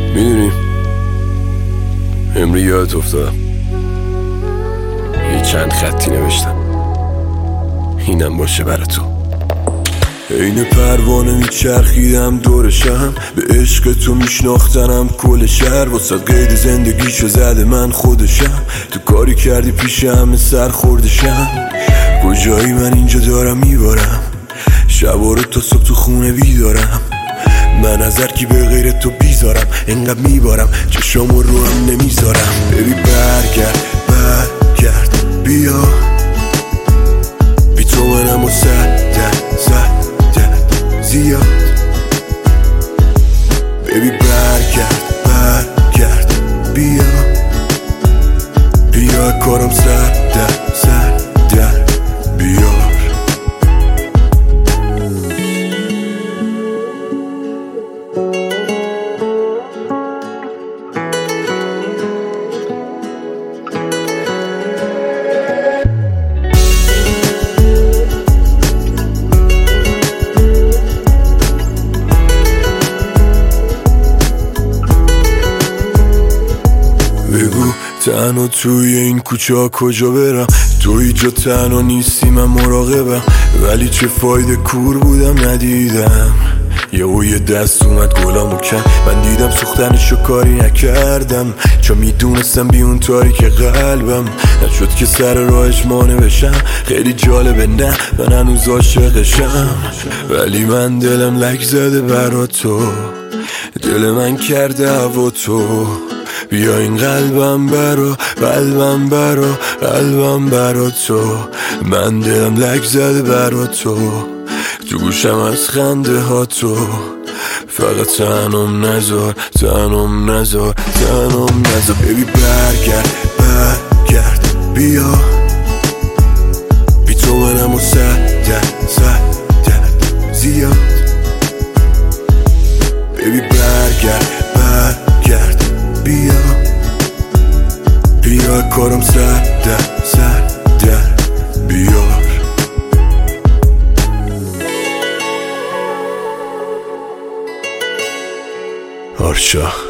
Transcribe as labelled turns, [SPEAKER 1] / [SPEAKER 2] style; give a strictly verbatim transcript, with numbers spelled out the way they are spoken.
[SPEAKER 1] میدونی امری یادت افتادم یه چند خطی نوشتم اینم باشه برا تو. این پروانه میچرخیدم دورشم، به عشق تو میشناختنم کل شهر، واسه قید زندگیشو زده من خودشم، تو کاری کردی پیش همه سر خوردشم. کجایی من اینجا دارم میبارم، شبا رو تا صبح تو خونه بیدارم، من از هر کی به غیر تو بیزارم، انقدر میبارم چشامو رو هم نمیذارم. ببی برگرد برگرد بیا، بی تو منم و سردر سردر زیاد. ببی برگرد برگرد بیا، بیا کارم سردر سردر بیار. بگو تنها توی این کوچه ها کجا برم، تو اینجا تنها نیستی من مراقبم، ولی چه فایده کور بودم ندیدم. یهو یه دست اومد گلامو کن، من دیدم سوختنشو کاری نکردم، چون میدونستم بی اون تاریک قلبم نشد که سر راهش مانع بشم. خیلی جالبه نه من هنوز عاشقشم، ولی من دلم لک زده برا تو، دل من کرده هوا تو. بیا این قلبم برا قلبم برا قلبم برا تو، من دلم لک زده برا تو، تو گوشم از خنده ها تو، فقط تنم نزار تنم نزار تنم نزار. ببی برگرد برگرد بیا، بی تو منم و سردر سردر زیاد. ببی برگرد برگرد بیا، بیا کارم سردر سردر بیار. آرشا